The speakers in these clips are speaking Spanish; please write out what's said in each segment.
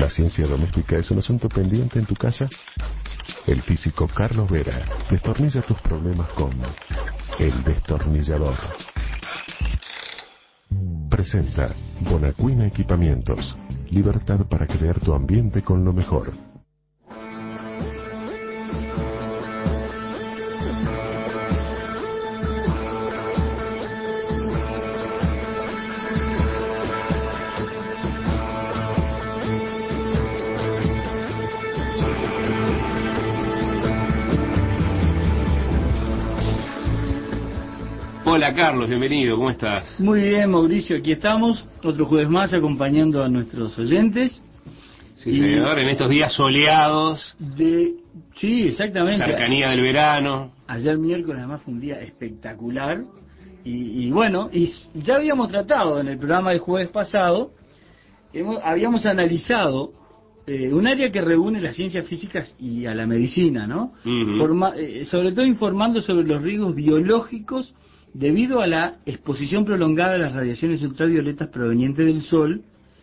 ¿La ciencia doméstica es un asunto pendiente en tu casa? El físico Carlos Vera destornilla tus problemas con El Destornillador. Presenta Bonacuina Equipamientos. Libertad para crear tu ambiente con lo mejor. Hola Carlos, bienvenido, ¿cómo estás? Muy bien, Mauricio, aquí estamos, otro jueves más acompañando a nuestros oyentes. Sí, señor, en estos días soleados. Sí, exactamente. Cercanía del verano. Ayer miércoles además fue un día espectacular. Y bueno, y ya habíamos tratado en el programa del jueves pasado, habíamos analizado un área que reúne las ciencias físicas y a la medicina, ¿no? Sobre todo informando sobre los riesgos biológicos debido a la exposición prolongada a las radiaciones ultravioletas provenientes del Sol,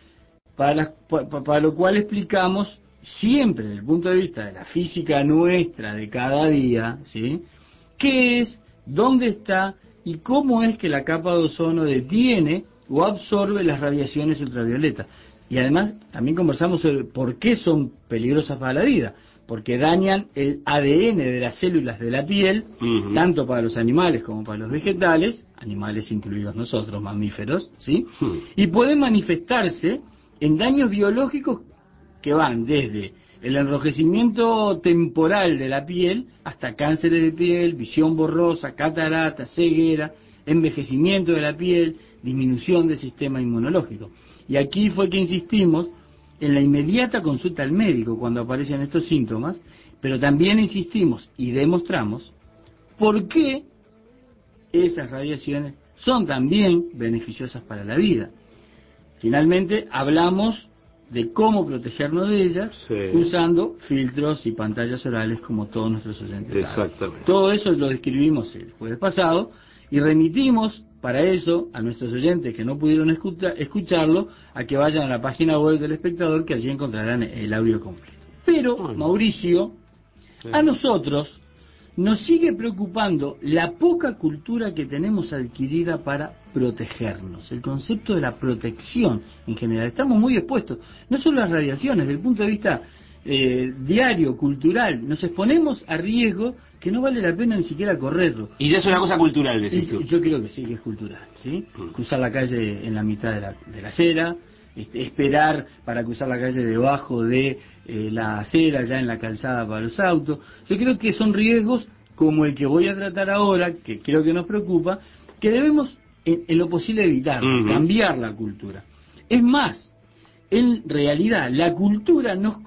para lo cual explicamos siempre desde el punto de vista de la física nuestra de cada día, ¿sí?, qué es, dónde está y cómo es que la capa de ozono detiene o absorbe las radiaciones ultravioletas. Y además también conversamos sobre por qué son peligrosas para la vida, porque dañan el ADN de las células de la piel, tanto para los animales como para los vegetales, animales incluidos nosotros, mamíferos, ¿sí? Y pueden manifestarse en daños biológicos que van desde el enrojecimiento temporal de la piel hasta cánceres de piel, visión borrosa, catarata, ceguera, envejecimiento de la piel, disminución del sistema inmunológico. Y aquí fue que insistimos en la inmediata consulta al médico cuando aparecen estos síntomas, pero también insistimos y demostramos por qué esas radiaciones son también beneficiosas para la vida. Finalmente hablamos de cómo protegernos de ellas, sí, usando filtros y pantallas solares como todos nuestros oyentes Exactamente. saben. Todo eso lo describimos el jueves pasado y remitimos para eso a nuestros oyentes que no pudieron escucharlo a que vayan a la página web del Espectador, que allí encontrarán el audio completo. Pero, Mauricio, sí, a nosotros nos sigue preocupando la poca cultura que tenemos adquirida para protegernos, el concepto de la protección en general. Estamos muy expuestos, no solo a las radiaciones, desde el punto de vista diario, cultural, nos exponemos a riesgos que no vale la pena ni siquiera correrlo. Y ya es una cosa cultural, decís tú. Yo creo que sí, que es cultural, ¿sí? Cruzar la calle en la mitad de la acera, esperar para cruzar la calle debajo de la acera, ya en la calzada para los autos. Yo creo que son riesgos como el que voy a tratar ahora, que creo que nos preocupa, que debemos en lo posible evitar, cambiar la cultura. Es más, en realidad la cultura nos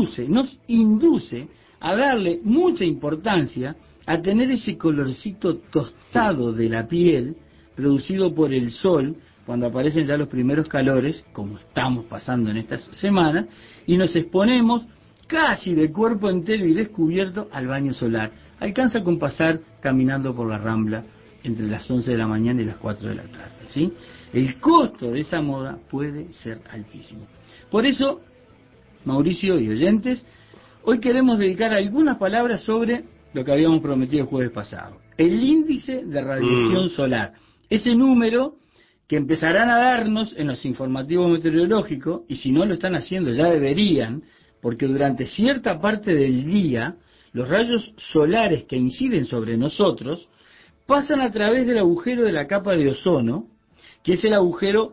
induce a darle mucha importancia a tener ese colorcito tostado de la piel producido por el sol cuando aparecen ya los primeros calores, como estamos pasando en estas semanas, y nos exponemos casi de cuerpo entero y descubierto al baño solar. Alcanza con pasar caminando por la Rambla entre las 11 de la mañana y las 4 de la tarde, ¿sí? El costo de esa moda puede ser altísimo. Por eso, Mauricio y oyentes, hoy queremos dedicar algunas palabras sobre lo que habíamos prometido el jueves pasado. El índice de radiación solar. Ese número que empezarán a darnos en los informativos meteorológicos, y si no lo están haciendo ya deberían, porque durante cierta parte del día los rayos solares que inciden sobre nosotros pasan a través del agujero de la capa de ozono, que es el agujero,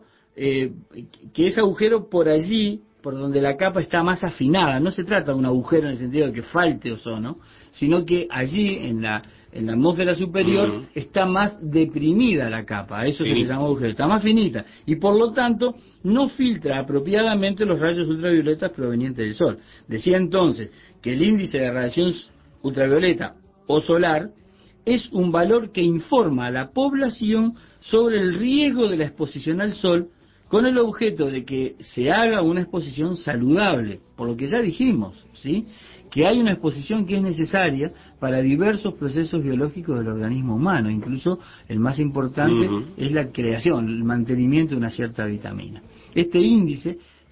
por allí, por donde la capa está más afinada. No se trata de un agujero en el sentido de que falte ozono, sino que allí en la atmósfera superior está más deprimida la capa, a eso se le llama agujero, está más finita, y por lo tanto no filtra apropiadamente los rayos ultravioletas provenientes del Sol. Decía entonces que el índice de radiación ultravioleta o solar es un valor que informa a la población sobre el riesgo de la exposición al Sol, con el objeto de que se haga una exposición saludable, por lo que ya dijimos, ¿sí?, que hay una exposición que es necesaria para diversos procesos biológicos del organismo humano, incluso el más importante es la creación, el mantenimiento de una cierta vitamina. Este índice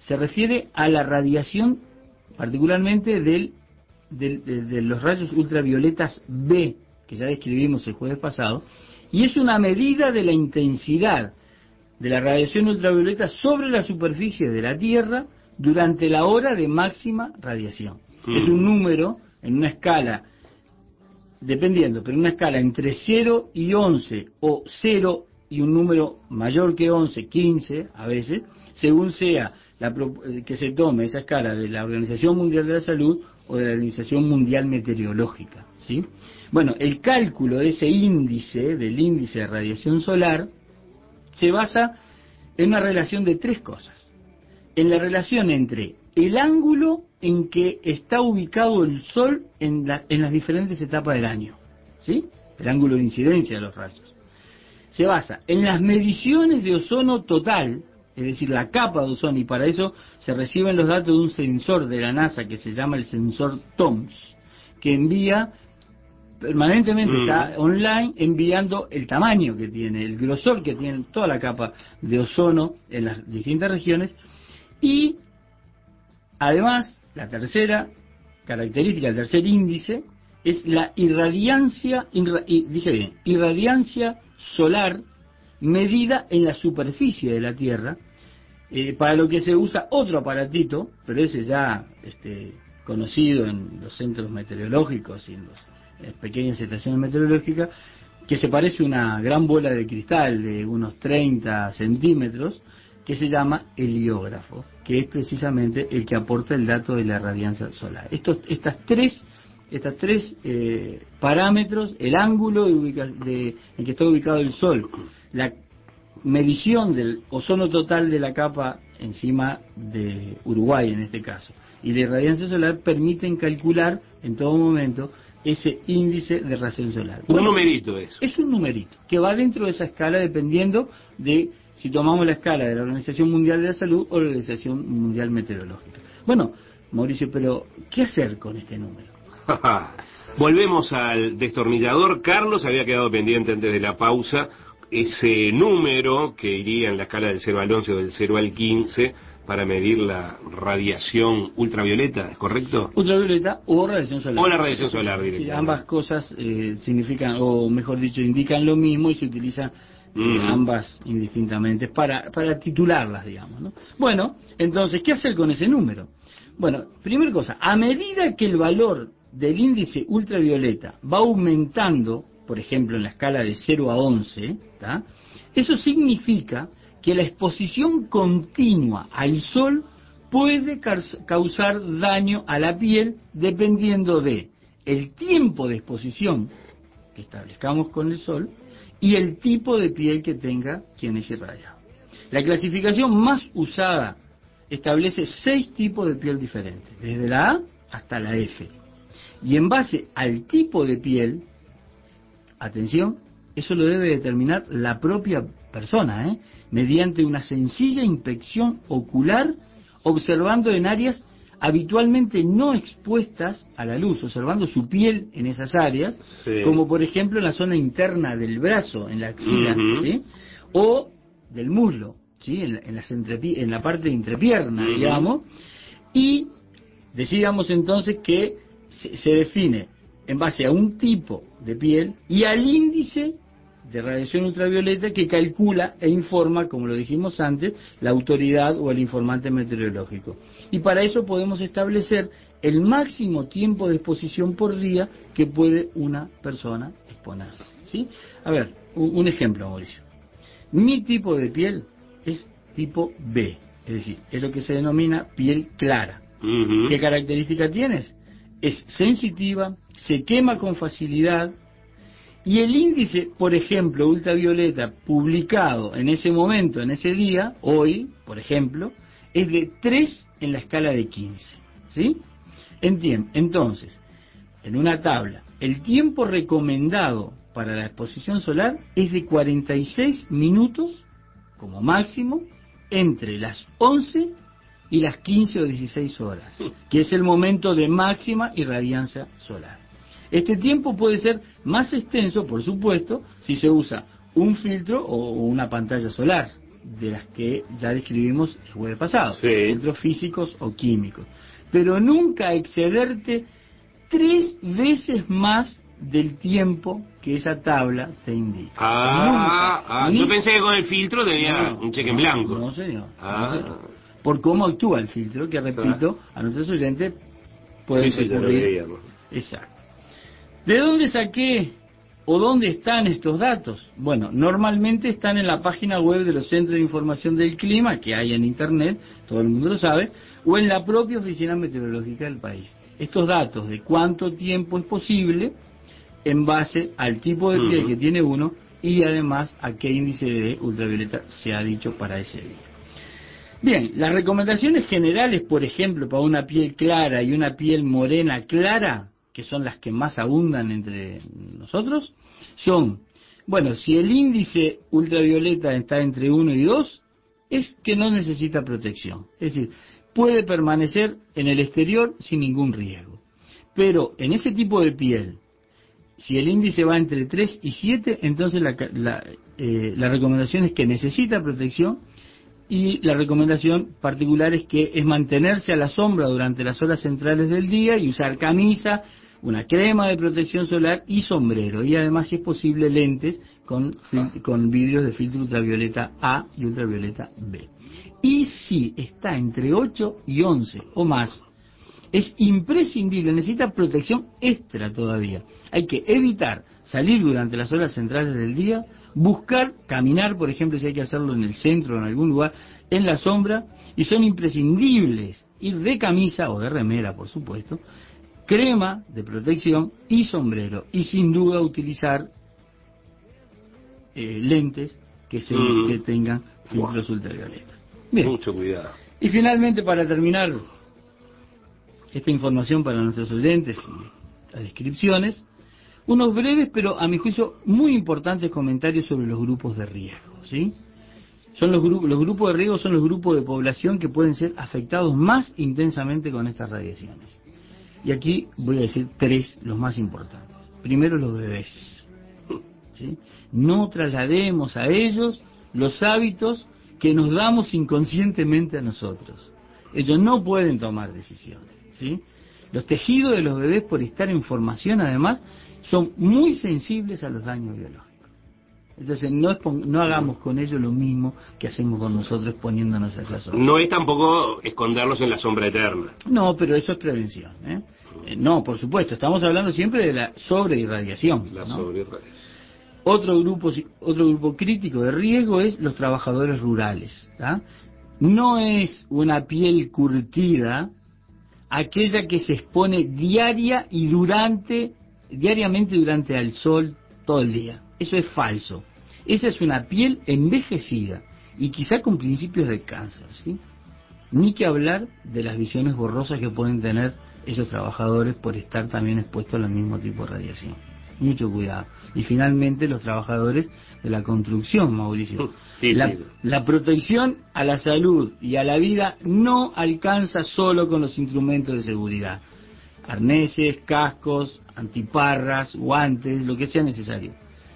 se refiere a la radiación, particularmente de los rayos ultravioletas B, que ya describimos el jueves pasado, y es una medida de la intensidad de la radiación ultravioleta sobre la superficie de la Tierra durante la hora de máxima radiación. Es un número en una escala, dependiendo, pero en una escala entre 0 y 11, o 0 y un número mayor que 11, 15 a veces, según sea que se tome esa escala de la Organización Mundial de la Salud o de la Organización Mundial Meteorológica, ¿sí? Bueno, el cálculo de ese índice, del índice de radiación solar, se basa en una relación de tres cosas. En la relación entre el ángulo en que está ubicado el Sol en las diferentes etapas del año, ¿sí? El ángulo de incidencia de los rayos. Se basa en las mediciones de ozono total, es decir, la capa de ozono, y para eso se reciben los datos de un sensor de la NASA que se llama el sensor TOMS, que envía permanentemente, está online, enviando el tamaño que tiene, el grosor que tiene toda la capa de ozono en las distintas regiones. Y además, la tercera característica, el tercer índice, es la irradiancia solar medida en la superficie de la Tierra, para lo que se usa otro aparatito, pero ese ya conocido en los centros meteorológicos y en las pequeñas estaciones meteorológicas, que se parece a una gran bola de cristal de unos 30 centímetros, que se llama heliógrafo, que es precisamente el que aporta el dato de la radiancia solar. Estas tres parámetros, el ángulo en que está ubicado el Sol, la medición del ozono total de la capa encima de Uruguay en este caso, y la irradiancia solar, permiten calcular en todo momento ese índice de radiación solar. Un numerito eso. Es un numerito que va dentro de esa escala dependiendo de si tomamos la escala de la Organización Mundial de la Salud o la Organización Mundial Meteorológica. Bueno, Mauricio, pero ¿qué hacer con este número? Volvemos al destornillador. Carlos había quedado pendiente antes de la pausa ese número que iría en la escala del 0 al 11 o del 0 al 15 para medir la radiación ultravioleta, ¿es correcto? Ultravioleta o radiación solar. O la radiación solar directamente. Sí, ambas cosas significan, o mejor dicho, indican lo mismo y se utilizan ambas indistintamente para titularlas, digamos, ¿no? Bueno, entonces, ¿qué hacer con ese número? Bueno, primera cosa, a medida que el valor del índice ultravioleta va aumentando, por ejemplo, en la escala de 0 a 11, ¿tá? Eso significa que la exposición continua al Sol puede causar daño a la piel dependiendo de el tiempo de exposición que establezcamos con el Sol y el tipo de piel que tenga quien es irradiado. La clasificación más usada establece 6 tipos de piel diferentes, desde la A hasta la F. Y en base al tipo de piel, atención, eso lo debe determinar la propia persona, mediante una sencilla inspección ocular, observando en áreas habitualmente no expuestas a la luz, observando su piel en esas áreas, sí, como por ejemplo en la zona interna del brazo, en la axila, ¿sí? O del muslo, ¿sí? en la parte de entrepierna, digamos, y decíamos entonces que se define en base a un tipo de piel y al índice de radiación ultravioleta que calcula e informa, como lo dijimos antes, la autoridad o el informante meteorológico. Y para eso podemos establecer el máximo tiempo de exposición por día que puede una persona exponerse, ¿sí? A ver, un ejemplo, Mauricio. Mi tipo de piel es tipo B, es decir, es lo que se denomina piel clara. ¿Qué característica tienes? Es sensitiva, se quema con facilidad, y el índice, por ejemplo, ultravioleta publicado en ese momento, en ese día, hoy, por ejemplo, es de 3 en la escala de 15, ¿sí? Entonces, en una tabla, el tiempo recomendado para la exposición solar es de 46 minutos, como máximo, entre las 11 y las 15 o 16 horas, que es el momento de máxima irradiancia solar. Este tiempo puede ser más extenso, por supuesto, si se usa un filtro o una pantalla solar, de las que ya describimos el jueves pasado, Sí. filtros físicos o químicos, pero nunca excederte 3 veces más del tiempo que esa tabla te indica. Yo pensé que con el filtro tenía un cheque en blanco. No, señor. No, señor. Por cómo actúa el filtro, que repito, a nuestros oyentes pueden Sí, ya lo recurrir. veíamos. Exacto. ¿De dónde saqué o dónde están estos datos? Bueno, normalmente están en la página web de los Centros de Información del Clima, que hay en Internet, todo el mundo lo sabe, o en la propia Oficina Meteorológica del país. Estos datos de cuánto tiempo es posible en base al tipo de piel que tiene uno y además a qué índice de ultravioleta se ha dicho para ese día. Bien, las recomendaciones generales, por ejemplo, para una piel clara y una piel morena clara, que son las que más abundan entre nosotros, son, bueno, si el índice ultravioleta está entre 1 y 2, es que no necesita protección. Es decir, puede permanecer en el exterior sin ningún riesgo. Pero en ese tipo de piel, si el índice va entre 3 y 7, entonces la recomendación es que necesita protección, y la recomendación particular es que es mantenerse a la sombra durante las horas centrales del día y usar camisa, una crema de protección solar y sombrero. Y además, si es posible, lentes con vidrios de filtro ultravioleta A y ultravioleta B. Y si está entre 8 y 11 o más, es imprescindible, necesita protección extra todavía. Hay que evitar salir durante las horas centrales del día, buscar caminar, por ejemplo, si hay que hacerlo en el centro o en algún lugar, en la sombra, y son imprescindibles ir de camisa o de remera, por supuesto, crema de protección y sombrero, y sin duda utilizar lentes que tengan filtros ultravioleta. Bien. Mucho cuidado. Y finalmente, para terminar esta información para nuestros oyentes y las descripciones, unos breves, pero a mi juicio muy importantes comentarios sobre los grupos de riesgo, ¿sí? Los grupos de riesgo son los grupos de población que pueden ser afectados más intensamente con estas radiaciones. Y aquí voy a decir 3, los más importantes. Primero, los bebés, ¿sí? No traslademos a ellos los hábitos que nos damos inconscientemente a nosotros. Ellos no pueden tomar decisiones, ¿sí? Los tejidos de los bebés, por estar en formación además, son muy sensibles a los daños biológicos. Entonces no hagamos con ellos lo mismo que hacemos con nosotros poniéndonos a esa sombra. No es tampoco esconderlos en la sombra eterna. No, pero eso es prevención, no, por supuesto, estamos hablando siempre de la sobreirradiación. La ¿no? sobreirradiación. Otro grupo crítico de riesgo es los trabajadores rurales. No es una piel curtida aquella que se expone diariamente durante el sol todo el día. Eso es falso. Esa es una piel envejecida y quizá con principios de cáncer, ¿sí? Ni que hablar de las visiones borrosas que pueden tener esos trabajadores por estar también expuestos al mismo tipo de radiación. Mucho cuidado. Y finalmente los trabajadores de la construcción, Mauricio. Sí, la protección a la salud y a la vida no alcanza solo con los instrumentos de seguridad. Arneses, cascos, antiparras, guantes, lo que sea necesario.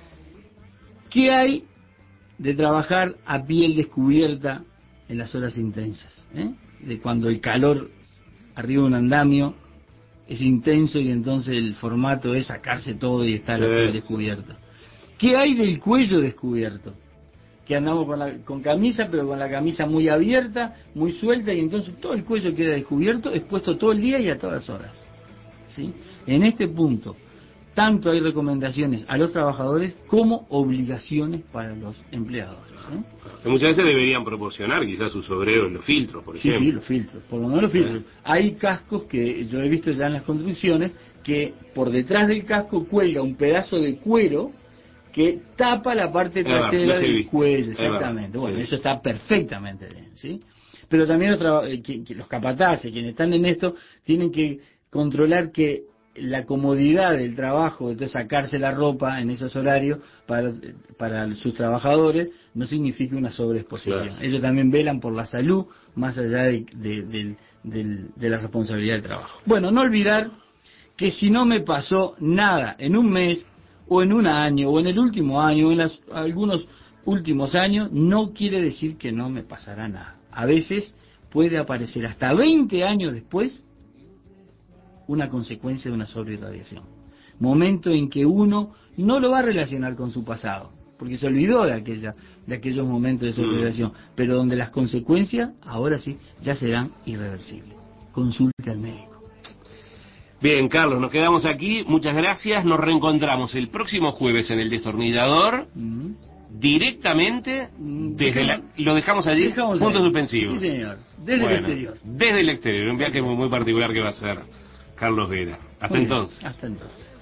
¿Qué hay de trabajar a piel descubierta en las horas intensas? De cuando el calor arriba de un andamio es intenso y entonces el formato es sacarse todo y estar a piel descubierta. ¿Qué hay del cuello descubierto? Que andamos con camisa, pero con la camisa muy abierta, muy suelta, y entonces todo el cuello queda descubierto, expuesto todo el día y a todas horas, ¿sí? En este punto, tanto hay recomendaciones a los trabajadores como obligaciones para los empleadores. Que muchas veces deberían proporcionar quizás sus obreros los filtros, por ejemplo. Sí, los filtros, por lo menos los filtros. Hay cascos que yo he visto ya en las construcciones que por detrás del casco cuelga un pedazo de cuero que tapa la parte trasera del cuello, exactamente. Bueno, eso está perfectamente bien, ¿sí? Pero también los capataces, quienes están en esto, tienen que controlar que la comodidad del trabajo, de sacarse la ropa en esos horarios para sus trabajadores, no significa una sobreexposición. Claro. Ellos también velan por la salud, más allá de la responsabilidad del trabajo. Bueno, no olvidar que si no me pasó nada en un mes, o en un año, o en el último año, o en algunos últimos años, no quiere decir que no me pasará nada. A veces puede aparecer hasta 20 años después una consecuencia de una sobreirradiación. Momento en que uno no lo va a relacionar con su pasado, porque se olvidó de aquellos momentos de sobreirradiación, pero donde las consecuencias, ahora sí, ya serán irreversibles. Consulte al médico. Bien, Carlos, nos quedamos aquí. Muchas gracias. Nos reencontramos el próximo jueves en el Destornillador. Directamente desde lo dejamos allí, punto suspensivo. Sí, señor. Desde el exterior. Desde el exterior. Un viaje muy particular que va a ser Carlos Vera. Hasta entonces. Hasta entonces.